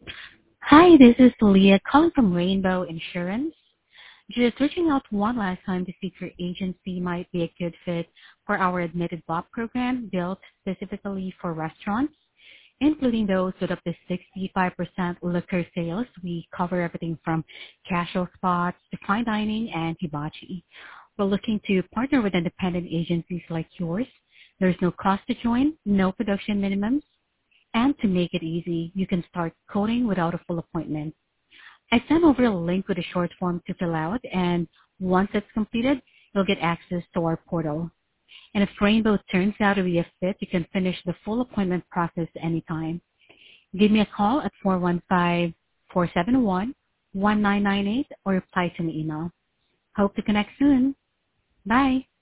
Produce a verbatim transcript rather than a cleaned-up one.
Hi, this is Leah calling from Rainbow Insurance. Just reaching out one last time to see if your agency might be a good fit for our admitted B O P program built specifically for restaurants, including those with up to sixty-five percent liquor sales. We cover everything from casual spots to fine dining and hibachi. We're looking to partner with independent agencies like yours. There's no cost to join, no production minimums, and to make it easy, you can start coding without a full appointment. I sent over a link with a short form to fill out, and once it's completed, you'll get access to our portal. And if Rainbow turns out to be a fit, you can finish the full appointment process anytime. Give me a call at four one five, four seven one, one nine nine eight or reply to my email. Hope to connect soon. Bye.